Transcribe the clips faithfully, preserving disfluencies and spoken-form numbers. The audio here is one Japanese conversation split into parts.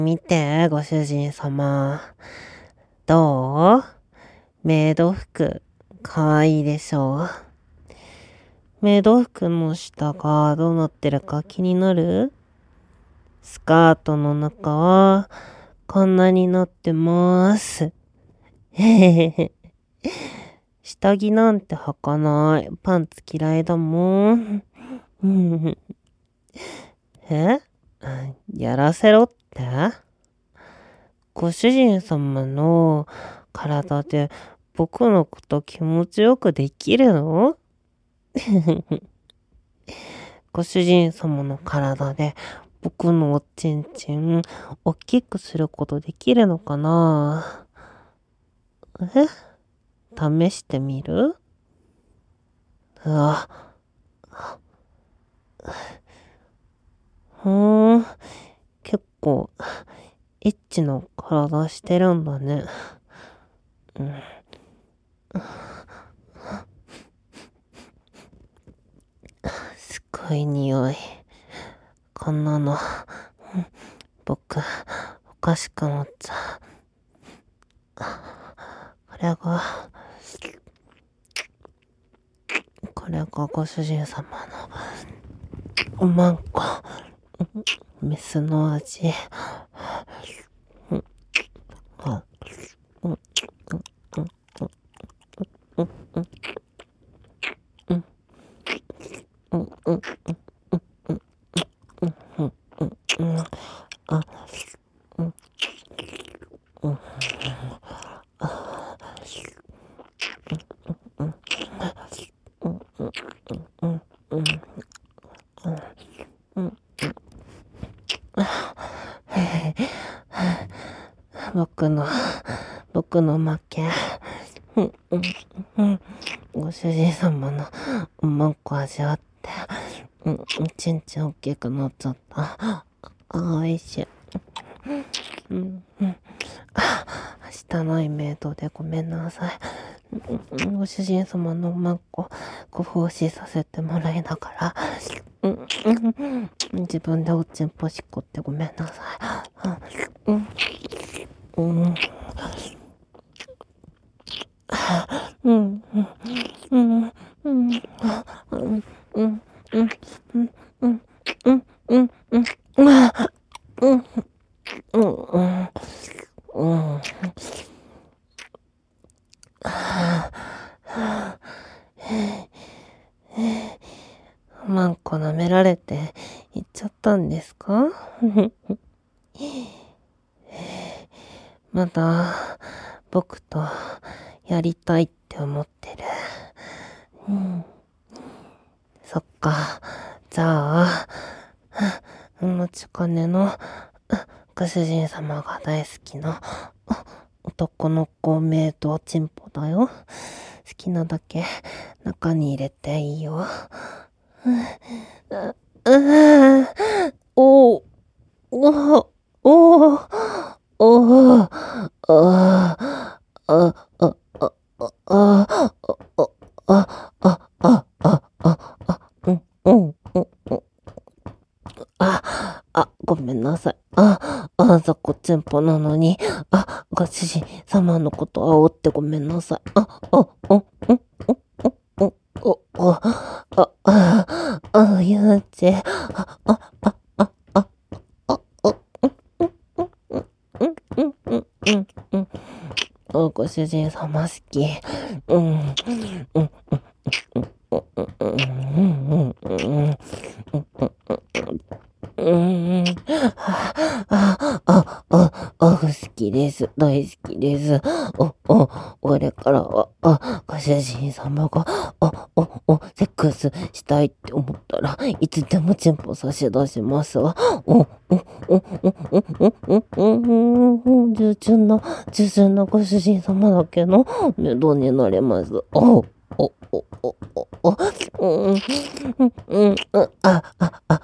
見て、ご主人様。どう？メイド服、かわいいでしょう。メイド服の下がどうなってるか気になる？スカートの中は、こんなになってます。へへへ。下着なんて履かない。パンツ嫌いだもん。え？やらせろって？ご主人様の体で僕のこと気持ちよくできるの？ご主人様の体で僕のおちんちん大きくすることできるのかな？え？試してみる？うわ。ふーん。結構、エッチな体してるんだね。うん、すごい匂い。こんなの、僕、おかしくなっちゃう。これが、これがご主人様の、おまんこ、メスの味。僕の、僕の負け。ご主人様のおまんこ味わって、うん、ちんちん大きくなっちゃった。あ、おいしい。うんうん、汚いメイドでごめんなさい。ご主人様のおまんこご奉仕させてもらいながら、自分でおちんぽしっこってごめんなさい。うんうんうんうんうんうんうんうんうんうんうんうんうんうんうんマンコ舐められて行っちゃったんですか？まだ僕とやりたいって思ってる。うん、そっか。じゃあ、お持ち金のご主人様が大好きな男の子メイドチンポだよ。好きなだけ中に入れていいよ。ううおおおおおあああああああああああうんうんうんああごめんなさい。ああざこちんぽなのに、あご主人様のこと煽ってごめんなさい。ああうんうんうんおおあああゆうちあああああああうんうんうんうんうんおご主人様好き。うんうんうんうんうんうんうん、あ、あ、あ、あ、あ、好きです。大好きです。お、お、これからは、あ、ご主人様が、あ、お、お、セックスしたいって思ったらいつでもチンポ差し出しますわ。お、お、お、お、お、お、お、お、従順な、従順なご主人様だけのメドになれます。お、お、お、お、お、お、うん、うん、うん、あ、あ、あ、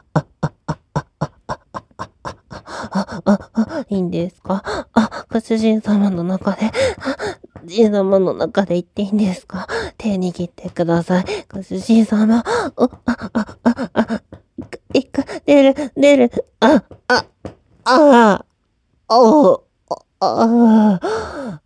あ、あ、あ、いいんですか？あ、ご主人様の中で、ご主人様の中で言っていいんですか？手握ってください。ご主人様、お、あ、あ、あ、あ、いく、出る、出る、あ、あ、あ、 ああ、あ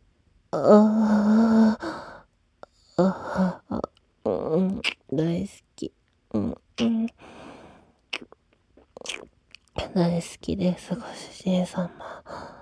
あ、ああ、うん、大好き。うん、うん、大好きです、ご主人様。